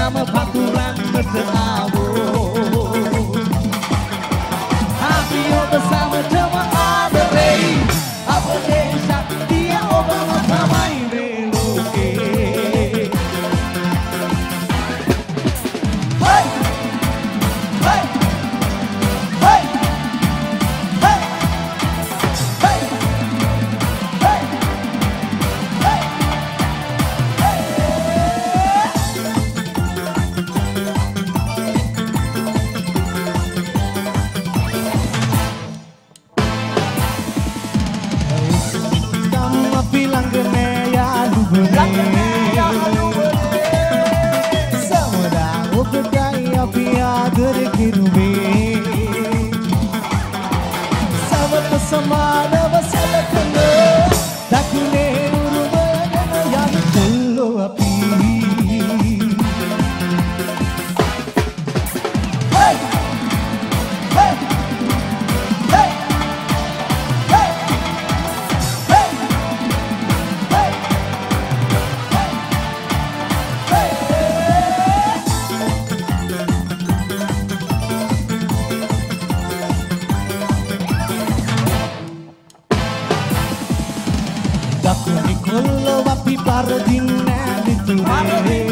තම පතුරන්නට ආවෝ අපි ඔබ සමටම ආදරෙයි අපේ ශක්තිය ඔබම තමයි මේ ලෝකේ hey! Hey! Hey! Hey! Hey! Hey! අපි ළඟ නෑ යාළුවනේ සමදා ඔබටයි අපි ආදර කෙරුවේ සවත සමානව සැලකන දකුණේ උරුමගෙන යන කොල්ලෝ අපි hey! Hey! Hey! Hey! දකුණේ කොල්ලෝ අපි පරදින්නේ විතුරේ